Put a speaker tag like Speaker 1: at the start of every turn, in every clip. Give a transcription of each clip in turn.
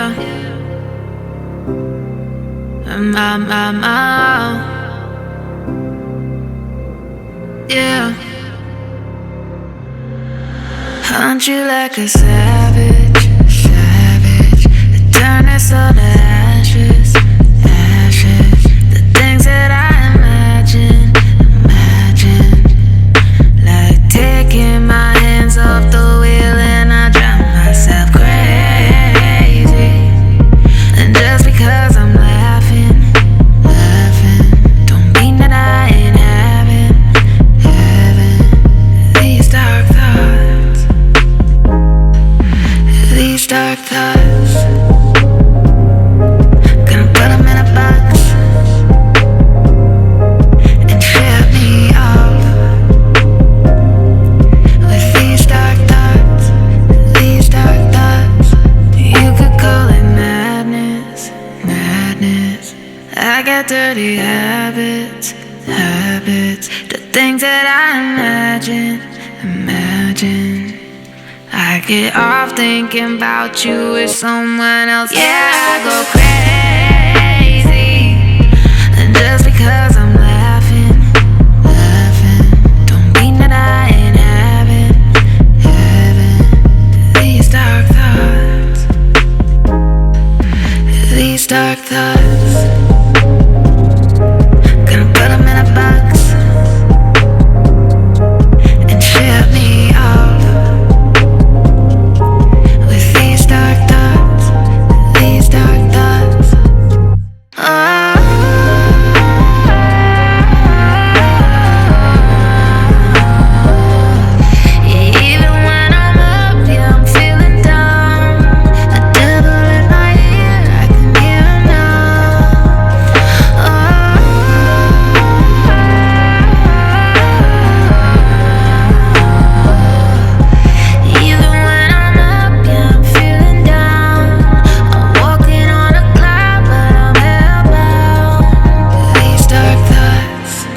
Speaker 1: yeah. Yeah. Hunt you like a savage, savage. The darkness of the ashes, ashes. The things that I imagine, imagine. Like taking my hands off the wheel and I drive myself crazy. And just because I'm laughing, laughing, don't mean that I ain't having, having these dark thoughts, these dark thoughts. Gonna put them in a box and shut me off with these dark thoughts, these dark thoughts. You could call it madness, madness. I got dirty habits, habits. The things that I imagine, imagine. I get off thinking about you with someone else. Yeah, I go crazy. And just because I'm laughing, laughing, don't mean that I ain't having, having these dark thoughts, these dark thoughts. Gonna put them in a box and shut me off with these dark thoughts, these dark thoughts. Oh, even when I'm up, yeah, I'm feeling down. The devil in my ear, I can hear him now. Even when I'm up, yeah, I'm feeling down. I'm walking on a cloud, but I'm hellbound. These dark thoughts,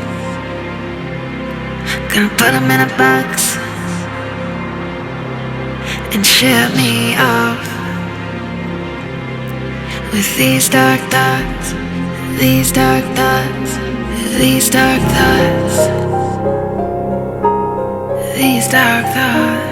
Speaker 1: gonna put them in a box and shut me off with these dark thoughts, these dark thoughts, these dark thoughts, these dark thoughts.